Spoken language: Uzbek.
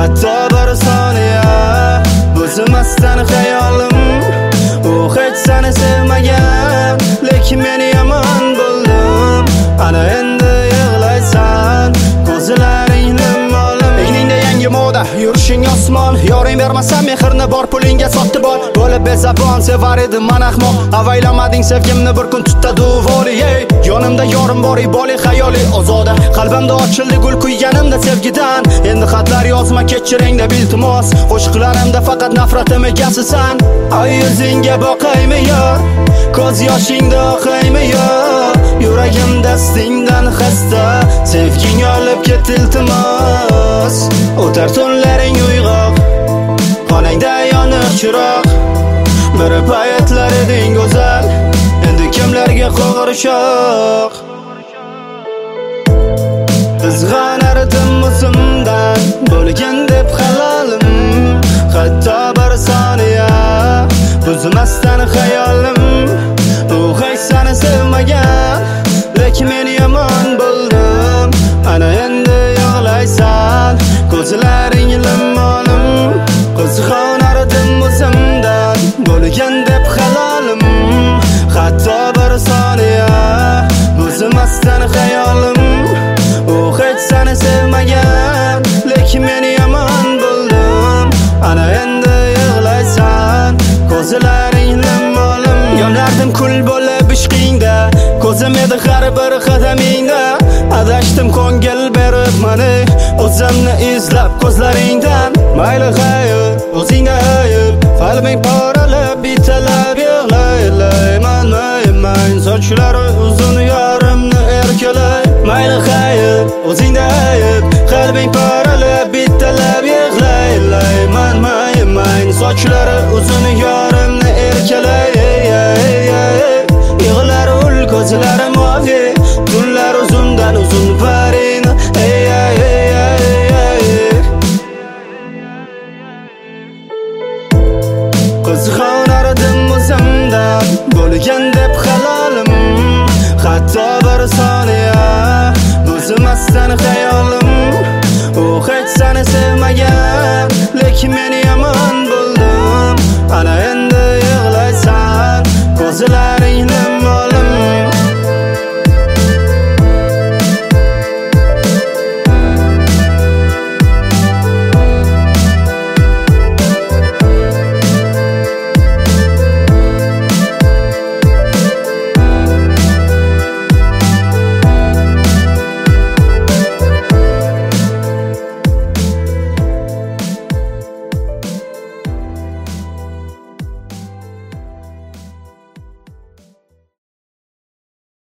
hatto bir soniya buzmasdan xayolim. U hech seni sevmagan, lekin men yomon bo'ldim. Ana endi yig'laysan, ko'zlaring limmolim. Egningda yangi moda, yurishing osmon. Yoring bermasam mehrni bor pulingga sotdi bor. Bo'lib bezabon sevar edim man ahmoq. Avaylamading sevgimni bir kun tutadi voli. Yonimda yorim bor, iboli xayoli ozoda. Qalbimda ochildi gul kuyganimda sevgidan. Endi xatlar yozma kechiring deb iltimos. Qo'shiqlarimda faqat nafratim egasisan. Ay yuzingga boqaymi yor, ko'z yoshingda oqaymi yor. Yuragim dastingdan xasta, sevging olib ket iltimos. O'tar tunlaring uyg'oq, xonangda yoniq chiroq. Bir paytlar eding go'zal, endi kimlarga qo'g'irchoq. Izg'anardim o'zimdan, bo'lgan deb halolim. Hatto bir soniya buzmasdan xayolim. U hech seni sevmagan, lekin men yomon bo'ldim. Ana endi yig'laysan, ko'zlaring limmolim. Qizg'anardim o'zimdan, bo'lgan deb halolim. Hatto bir soniya buzmasdan xayolim. U hech seni sevmagan, lekin men yomon bo'ldim. Ana endi yig'laysan, ko'zlaring limmolim. Yonardim kul bo'lib ishqingda, ko'zim edi har bir qadamingda. Adashdim ko'ngil berib mani, o'zimni izlab ko'zlaringdan. Mayli xayr, o'zingda ayb, qalbing poralab bitalab yig'layman. Mayman sochlari uzun yorimni erkalay. Mayli xayr, o'zingda ayb, qalbing poralab bitalab yig'layman. Mayman sochlari uzun yorimni erkalay. Yig'lar ul ko'zlari mavi, tunlar uzundan uzun parin. Qizg'anardim o'zimdan, bo'lgan deb halolim. Hatto bir soniya buzmasdan xayolim. U hech seni sevmagan,